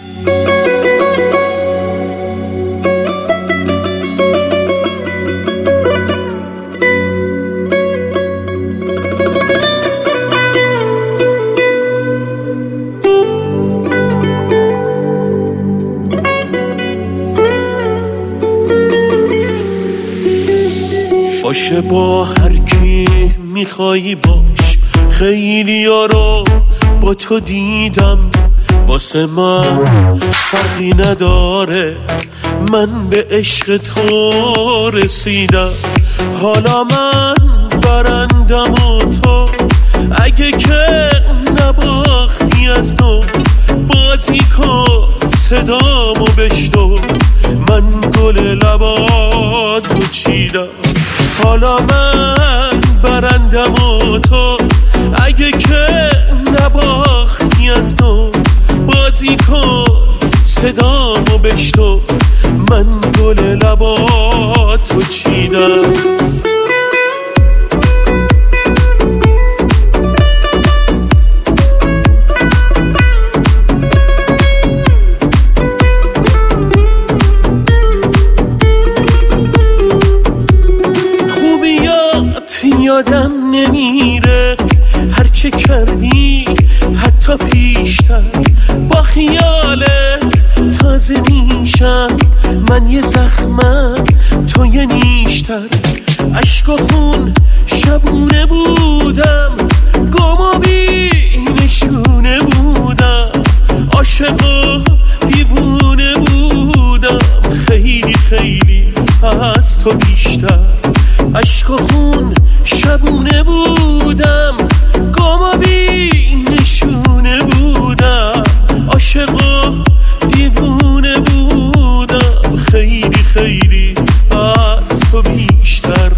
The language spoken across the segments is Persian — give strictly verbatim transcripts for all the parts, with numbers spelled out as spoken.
باشه با هر کی میخوایی باش، خیلی ها رو با تو دیدم، واسه من فرقی نداره، من به عشق تو رسیدم. حالا من برندم و تو اگه که نباختی از نو، بازی کن صدامو بشنو، من گل لباتو چیدم. حالا من برندم و تو اگه که نباختی از نو، بازی کن صدامو بشنو، من گل لباتو چیدم. یادم نمیره هرچه کردی، حتی پیشتر با خیالت تازه میشم. من یه زخمم تو یه نیشتر، عشق و خون شبونه بودم، گم و بی نشونه بودم، عاشق و دیوونه بودم، خیلی خیلی از تو بیشتر. عشق و خون شبونه بودم، گم و بی نشونه بودم، عاشق و دیوونه بودم، خیلی خیلی از تو بیشتر.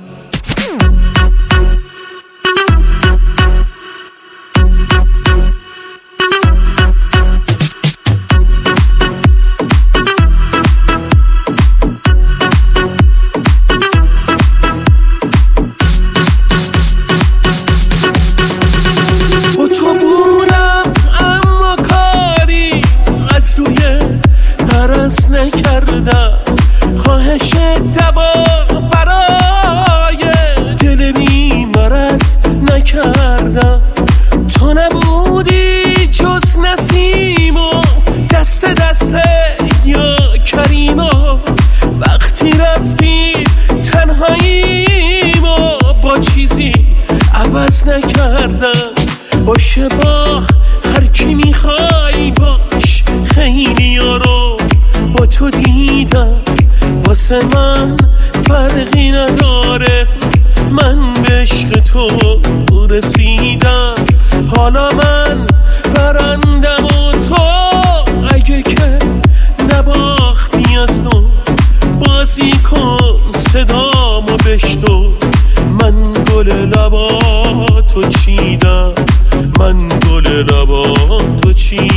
نکردم خواهش دوا برای دل بیمارز نکردم، تو نبودی جز نسیم و دست دست یا کریما، وقتی رفتی تنهاییم و با چیزی عوض نکردم. باشه با هر کی میخوای باش، خیلی ها رو با تو دیدم، واسه من فرقی نداره، من به عشق تو رسیدم. حالا من برندم و تو اگه که نباختی از نو، بازی کن صدامو بشنو، من گل لباتو چیدم، من گل لباتو چیدم.